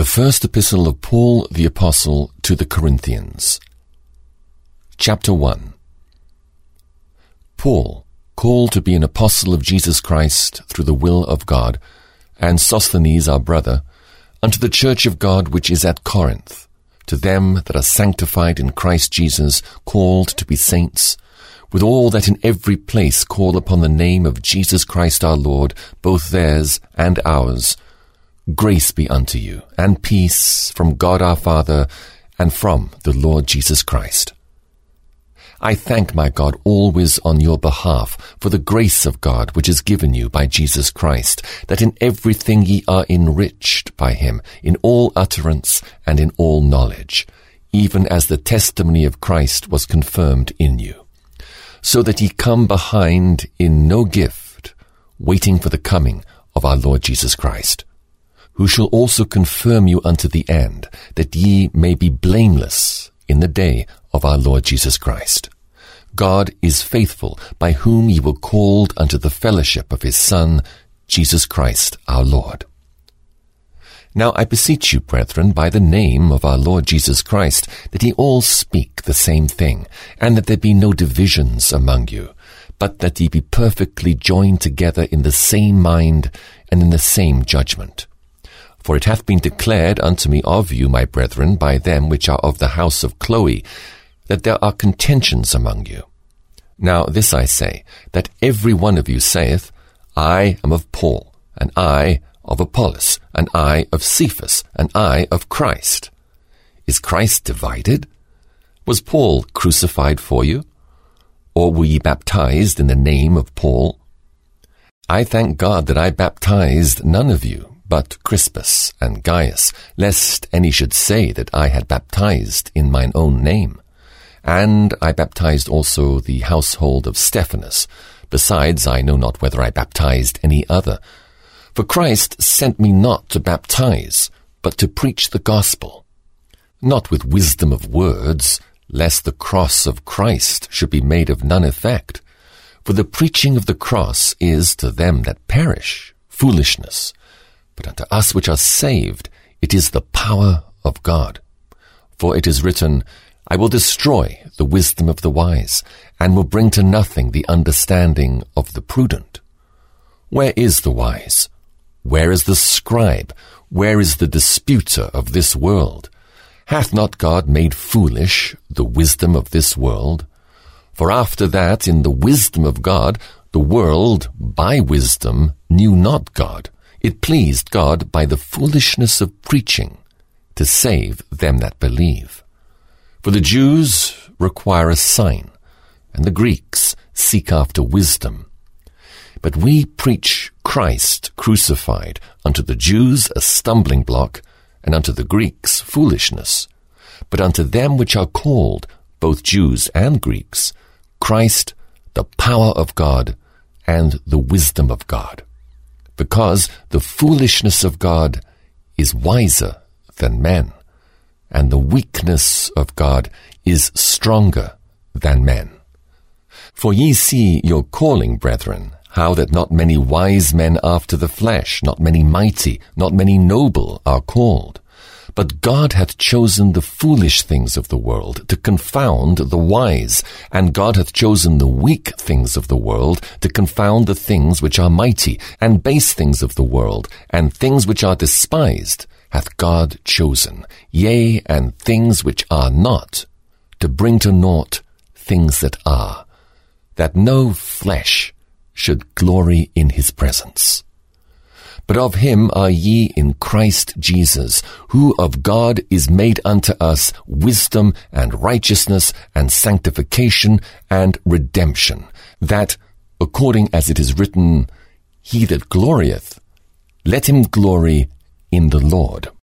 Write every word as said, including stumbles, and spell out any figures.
The First Epistle of Paul the Apostle to the Corinthians. Chapter one. Paul, called to be an apostle of Jesus Christ through the will of God, and Sosthenes our brother, unto the church of God which is at Corinth, to them that are sanctified in Christ Jesus, called to be saints, with all that in every place call upon the name of Jesus Christ our Lord, both theirs and ours. Grace be unto you, and peace from God our Father, and from the Lord Jesus Christ. I thank my God always on your behalf for the grace of God which is given you by Jesus Christ, that in everything ye are enriched by him, in all utterance and in all knowledge, even as the testimony of Christ was confirmed in you, so that ye come behind in no gift, waiting for the coming of our Lord Jesus Christ, who shall also confirm you unto the end, that ye may be blameless in the day of our Lord Jesus Christ. God is faithful, by whom ye were called unto the fellowship of his Son, Jesus Christ our Lord. Now I beseech you, brethren, by the name of our Lord Jesus Christ, that ye all speak the same thing, and that there be no divisions among you, but that ye be perfectly joined together in the same mind and in the same judgment. For it hath been declared unto me of you, my brethren, by them which are of the house of Chloe, that there are contentions among you. Now this I say, that every one of you saith, I am of Paul, and I of Apollos, and I of Cephas, and I of Christ. Is Christ divided? Was Paul crucified for you? Or were ye baptized in the name of Paul? I thank God that I baptized none of you, but Crispus and Gaius, lest any should say that I had baptized in mine own name. And I baptized also the household of Stephanas. Besides, I know not whether I baptized any other. For Christ sent me not to baptize, but to preach the gospel, not with wisdom of words, lest the cross of Christ should be made of none effect. For the preaching of the cross is to them that perish foolishness, but unto us which are saved it is the power of God. For it is written, I will destroy the wisdom of the wise, and will bring to nothing the understanding of the prudent. Where is the wise? Where is the scribe? Where is the disputer of this world? Hath not God made foolish the wisdom of this world? For after that, in the wisdom of God, the world by wisdom knew not God. It pleased God by the foolishness of preaching to save them that believe. For the Jews require a sign, and the Greeks seek after wisdom. But we preach Christ crucified, unto the Jews a stumbling block, and unto the Greeks foolishness. But unto them which are called, both Jews and Greeks, Christ the power of God and the wisdom of God. Because the foolishness of God is wiser than men, and the weakness of God is stronger than men. For ye see your calling, brethren, how that not many wise men after the flesh, not many mighty, not many noble are called. But God hath chosen the foolish things of the world to confound the wise, and God hath chosen the weak things of the world to confound the things which are mighty, and base things of the world, and things which are despised hath God chosen, yea, and things which are not, to bring to naught things that are, that no flesh should glory in his presence. But of him are ye in Christ Jesus, who of God is made unto us wisdom and righteousness and sanctification and redemption, that, according as it is written, He that glorieth, let him glory in the Lord.